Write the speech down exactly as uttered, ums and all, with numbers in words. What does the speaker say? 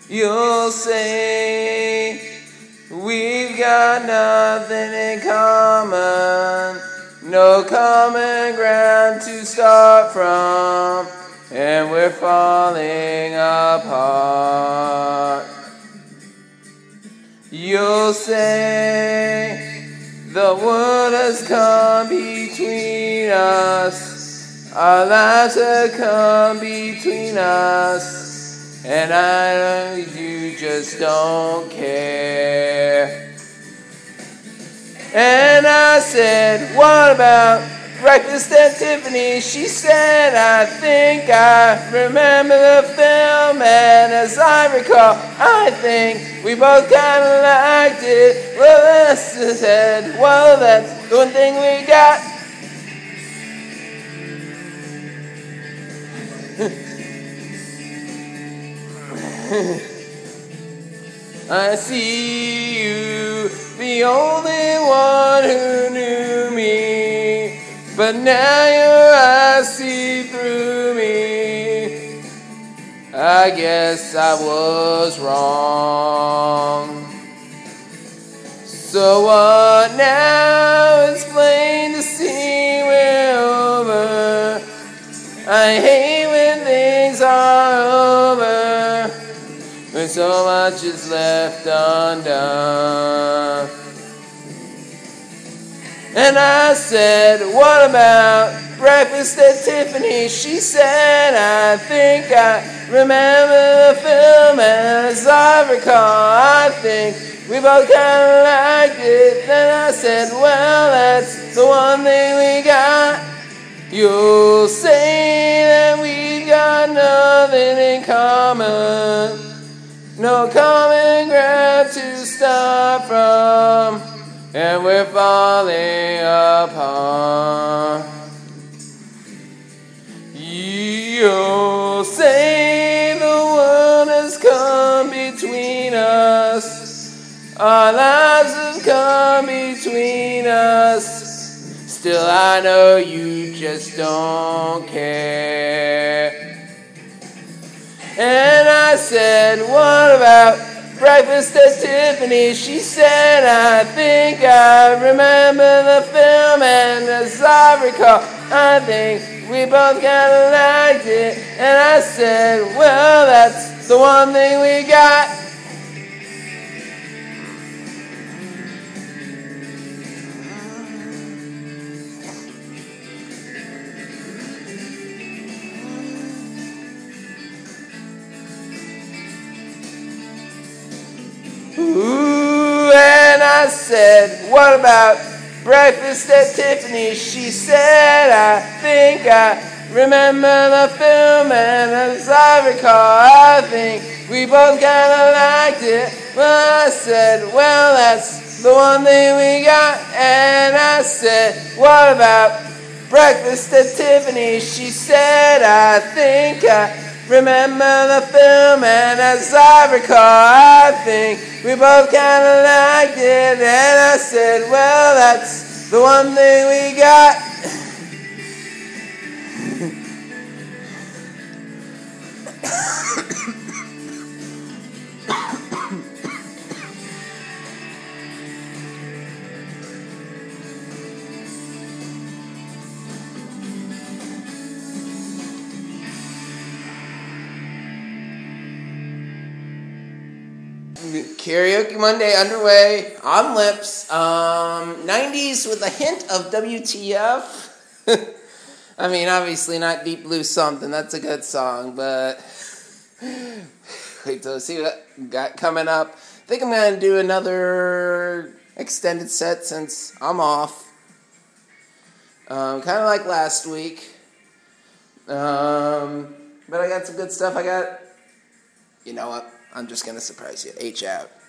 You'll say we've got nothing in common, no common ground to start from, and we're falling apart. You'll say the world has come between us, our lives have come between us, and I know you just don't care. And I said, what about breakfast at Tiffany's? She said, I think I remember the film, and as I recall, I think we both kind of liked it. Well, I said, well, that's the one thing we got. I see you, the only one who knew me, but now your eyes see through me. I guess I was wrong. So what now? It's plain to see we're over. I hate when things are over, when so much is left undone. And I said, what about breakfast at Tiffany's? She said, I think I remember the film, and as I recall, I think we both kind of liked it. Then I said, well, that's the one thing we got. You'll say that we've got nothing in common, no common ground to start from, and we're falling apart. You'll say the world has come between us, our lives have come between us, still I know you just don't care. And I said, what about breakfast at Tiffany's? She said, I think I remember the film, and as I recall, I think we both kind of liked it. And I said, well, that's the one thing we got. Ooh, and I said, what about breakfast at Tiffany's? She said, I think I remember the film, and as I recall, I think we both kind of liked it. Well, I said, well, that's the one thing we got. And I said, what about breakfast at Tiffany's? She said, I think I remember the film, and as I recall, I think we both kind of liked it. And I said, well, that's the one thing we got. Karaoke Monday underway on Lips. Um, nineties with a hint of W T F. I mean, obviously not Deep Blue Something. That's a good song, but wait till I see what I got coming up. I think I'm going to do another extended set since I'm off. Um, kind of like last week. Um, but I got some good stuff. I got, you know what? I'm just going to surprise you. H out.